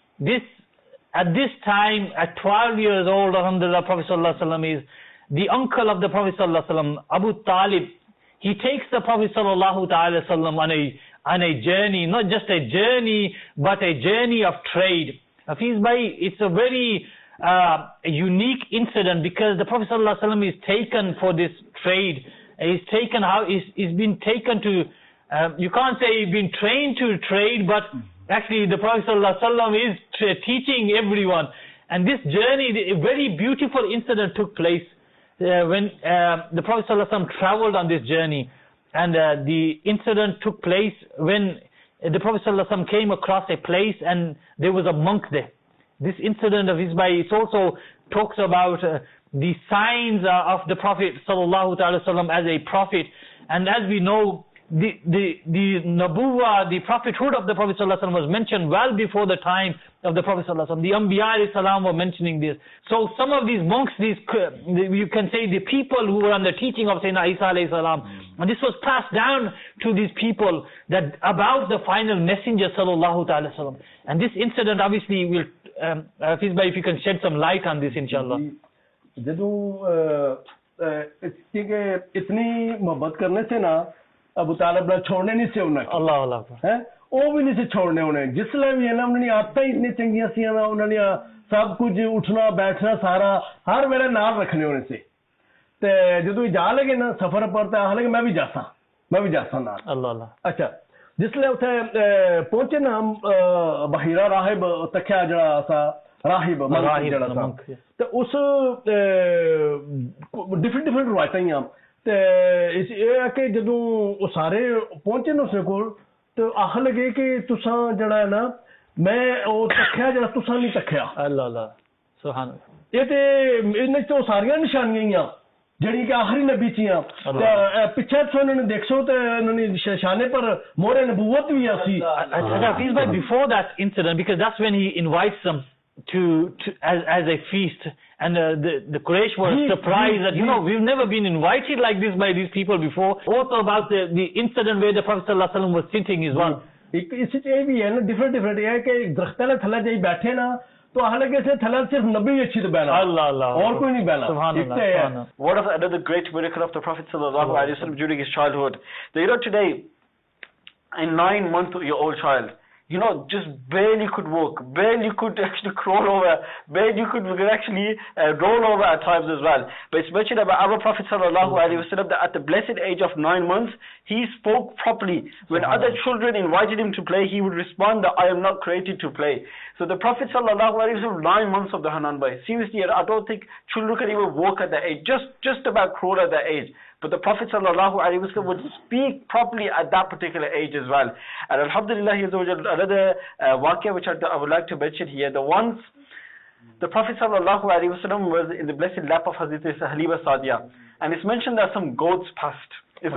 At this time, at 12 years old, alhamdulillah, Prophet Sallallahu Alaihi Wasallam is the uncle of the Prophet Sallallahu Alaihi Wasallam, Abu Talib. He takes the Prophet Sallallahu Alaihi Wasallam on a journey, not just a journey, but a journey of trade. Hafiz Bhai, it's a very unique incident because the Prophet Sallallahu Alaihi Wasallam is taken for this trade. He's been taken to, you can't say he's been trained to trade, but actually the Prophet Sallallahu Alaihi Wasallam is teaching everyone. And this journey, a very beautiful incident took place when the Prophet Sallallahu Alaihi Wasallam traveled on this journey. And the incident took place when the Prophet ﷺ came across a place and there was a monk there. This incident of his it also talks about the signs of the Prophet ﷺ as a prophet. And as we know, the Nabuwah, the prophethood of the Prophet ﷺ was mentioned well before the time of the Prophet ﷺ. The Anbiya ﷺ were mentioning this. So some of these monks, you can say the people who were under teaching of Sayyidina Isa ﷺ, and this was passed down to these people that about the final messenger sallallahu ta'ala sallam. And this incident obviously will, Hafiz Bhai, if you can shed some light on this, inshallah. اتنی محبت کرنے سے نا ابو طالب نے چھوڑنے نہیں سے انہیں اللہ اللہ ہے وہ بھی نہیں سے چھوڑنے انہیں جس لئے بھی ہے نا انہوں نے آتا ہی اتنی چنگیاں سی انہوں نے سب کچھ اٹھنا بیٹھنا سارا ہر میرے نال رکھنے ہونے سے ਤੇ ਜਦੋਂ ਜਾ ਲਗੇ ਨਾ ਸਫ਼ਰ ਪਰ ਤੇ ਆਹ ਲਗੇ ਮੈਂ ਵੀ ਜਾਸਾਂ ਨਾਲ ਅੱਲਾਹ ਅੱਲਾਹ ਅੱਛਾ ਜਿਸਲੇ ਉੱਥੇ ਪਹੁੰਚੇ ਨਾ ਬਹੀਰਾ ਰਾਹਿਬ ਤਖਿਆ ਜਿਹੜਾ ਸਾ ਰਾਹਿਬ ਜਿਹੜਾ ਸਾ ਤੇ ਉਸ ਡਿਫਰੈਂਟ ਰਵਾਇਤਾਂ ਹੀ ਆ ਤੇ ਇਹ ਹੈ ਕਿ ਜਦੋਂ ਉਹ ਸਾਰੇ ਪਹੁੰਚੇ ਨਾ ਉਸਦੇ ਕੋਲ ਤੇ ਆਖ ਲਗੇ ਕਿ ਤੁਸਾਂ ਜਿਹੜਾ ਹੈ ਨਾ ਮੈਂ ਉਹ ਤਖਿਆ ਜਿਹੜਾ ਤੁਸਾਂ ਨਹੀਂ ਤਖਿਆ ਅੱਲਾਹ ਅੱਲਾਹ ਸੁਭਾਨ ਇਹ ਤੇ ਇਹਨਾਂ ਚ ਸਾਰੀਆਂ ਨਿਸ਼ਾਨੀਆਂ ਹੀ ਆ ਜਿਹੜੀ ਕਿ ਆਖਰੀ ਨਬੀ ਚੀਆਂ ਤੇ ਪਿੱਛੇ ਤੋਂ ਇਹਨਾਂ ਨੇ ਦੇਖੋ ਤੇ ਇਹਨਾਂ ਨੇ ਨਿਸ਼ਾਨੇ ਪਰ ਮੋਹਰੇ ਨਬੂਵਤ ਵੀ ਆ ਸੀ Hafiz bhai, before that incident, because that's when he invites them to as a feast, and the Quraysh were surprised that we've never been invited like this by these people before. Also about the incident where the Prophet sallallahu alaihi wasallam was sitting is one. ਇਸ ਚ ਇਹ ਵੀ ਹੈ ਨਾ different ਇਹ ਹੈ ਕਿ ਦਰਖਤਾਂ ਦੇ ਥੱਲੇ ਜਾਈ ਬੈਠੇ ਨਾ तो हालांकि से थला सिर्फ नबी अच्छी तो बहना और कोई नहीं बहना. What of another great miracle of the Prophet sallallahu alaihi wasallam during his childhood? Today, a 9-month-old child, just barely could walk, barely could actually crawl over, barely could actually roll over at times as well. But it's mentioned about our Prophet sallallahu alaihi wasallam that at the blessed age of 9 months, he spoke properly. When other children invited him to play, he would respond that I am not created to play. So the Prophet sallallahu alaihi wasallam, 9 months of the Hanan Bhai. Seriously, I don't think children can even walk at that age, just about crawl at that age. But the Prophet sallallahu alaihi wasallam would speak properly at that particular age as well. And alhamdulillah, another waqia which I would like to mention here, the Prophet sallallahu alaihi wasallam was in the blessed lap of Hazrat Halima Sadiya, and it's mentioned that some goats passed. And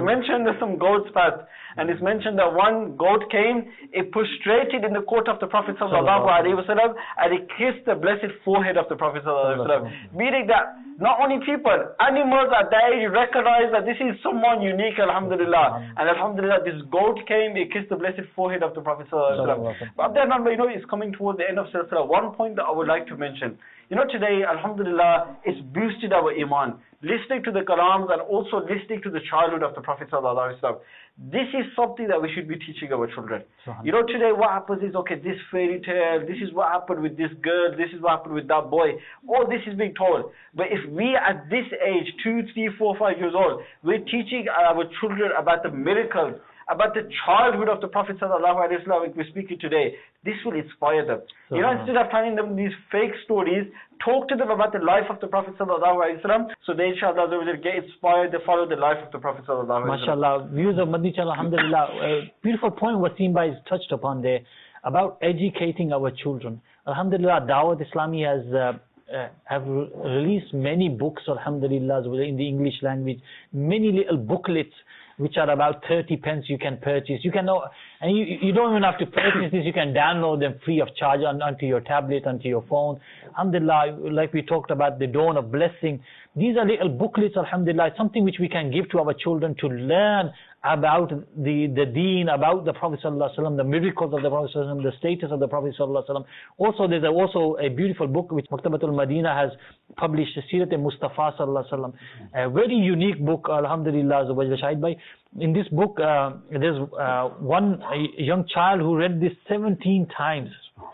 it's mentioned that one goat came, it prostrated in the court of the Prophet sallallahu alaihi wasallam, and it kissed the blessed forehead of the Prophet sallallahu alaihi wasallam, meaning that not only people, animals at that age recognize that this is someone unique, alhamdulillah. And alhamdulillah, this goat came, it kissed the blessed forehead of the Prophet sallallahu alaihi wasallam. But Abdul, it's coming towards the end of Silsila. One point that I would like to mention, today, alhamdulillah, it's boosted our iman. Listening to the Kalams and also listening to the childhood of the Prophet sallallahu alaihi wasallam. This is something that we should be teaching our children. Today what happens is, okay, this fairy tale, this is what happened with this girl, this is what happened with that boy. All this is being told. But if we at this age, 2, 3, 4, 5 years old, we're teaching our children about the miracles, about the childhood of the Prophet sallallahu alaihi wasallam we're speaking today, this will inspire them. Instead of telling them these fake stories, talk to them about the life of the Prophet sallallahu alaihi wasallam, so they inshallah will get inspired, they follow the life of the Prophet sallallahu alaihi wasallam. MashaAllah, viewers of Madani Channel, alhamdulillah, a beautiful point Wasim Bhai has touched upon there about educating our children. Alhamdulillah, Dawat Islami has have released many books, alhamdulillah, in the English language, many little booklets which are about 30 pence you can purchase. You can know, and you don't even have to purchase this, you can download them free of charge onto your tablet, onto your phone. Alhamdulillah, like we talked about the dawn of blessing. These are little booklets, alhamdulillah, something which we can give to our children to learn about the deen, about the Prophet sallallahu alaihi wasallam, the miracles of the Prophet sallallahu alaihi wasallam, the status of the Prophet sallallahu alaihi wasallam. Also, there's also a beautiful book which Maktabatul Madina has published, Sirat Mustafa sallallahu alaihi wasallam, a very unique book, alhamdulillah, Shahid Bhai. In this book, there's one young child who read this 17 times.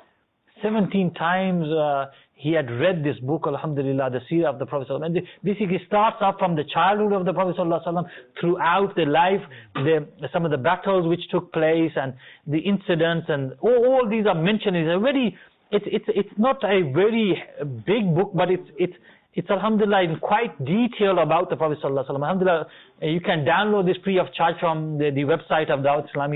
17 times he had read this book, alhamdulillah, the seerah of the Prophet sallallahu alaihi wasallam. And basically starts up from the childhood of the Prophet sallallahu alaihi wasallam throughout the life, some of the battles which took place and the incidents, and all these are mentioned. It's not a very big book, but it's alhamdulillah in quite detail about the Prophet sallallahu alaihi wasallam. Alhamdulillah, you can download this free of charge from the website of Dawat Islami,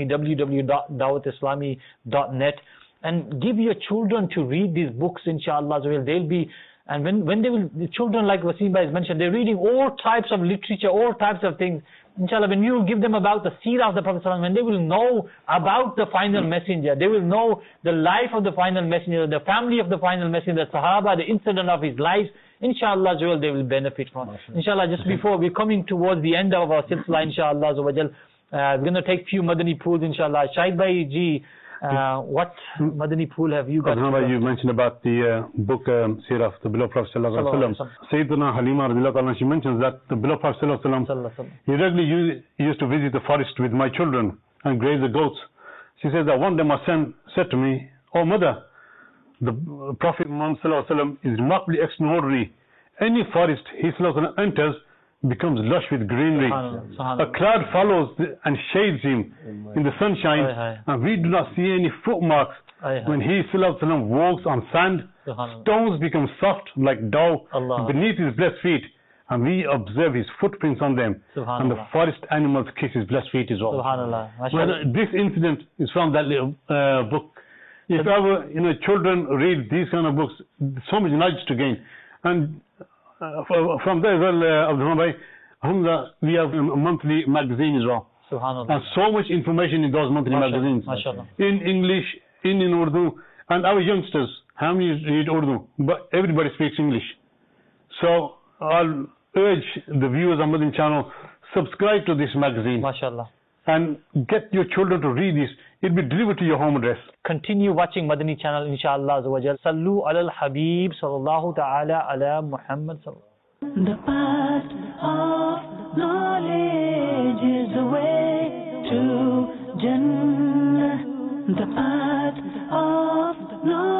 www.dawatislami.net. And give your children to read these books, inshallah. They'll be, and when the children, like Wasim Bhai has mentioned, they're reading all types of literature, all types of things. Inshallah, when you give them about the seerah of the Prophet sallallahu alaihi wasallam, when they will know about the final messenger, they will know the life of the final messenger, the family of the final messenger, the Sahaba, the incident of his life, inshallah, they will benefit from. Inshallah, just before we're coming towards the end of our silsila, inshallah, we're going to take few Madani pools, inshallah. Shahid Bhai ji, what Madani pool have you got? You mentioned about the book Seerah of the beloved Prophet sallallahu alaihi wasallam. Sayyidina Halima radiallahu anha, she mentions that the beloved Prophet sallallahu alaihi wasallam, he regularly used to visit the forest with my children and graze the goats. She says that one day my son said to me, "Oh mother, the Prophet Muhammad sallallahu alaihi wasallam is remarkably extraordinary. Any forest he sallallahu alaihi wasallam enters becomes lush with greenery. A cloud follows and shades him in the sunshine, and we do not see any footmarks. When he ﷺ walks on sand, stones become soft like dough beneath his blessed feet, and we observe his footprints on them, and the forest animals kiss his blessed feet as well. Well, this incident is from that little book. If our children read these kind of books, so much knowledge to gain. And from there as well, Abdul Hamza, we have a monthly magazine as well. And so much information in those monthly magazines. In English, in Urdu, and our youngsters, how many read Urdu? But everybody speaks English. So I'll urge the viewers on Madani channel, subscribe to this magazine. And get your children to read this. It'll be delivered to your home address. Continue watching Madani channel, inshallah azza wa jal. Sallu ala al-Habib sallallahu ta'ala ala Muhammad sallallahu. The path of knowledge is the way to Jannah. The path of knowledge.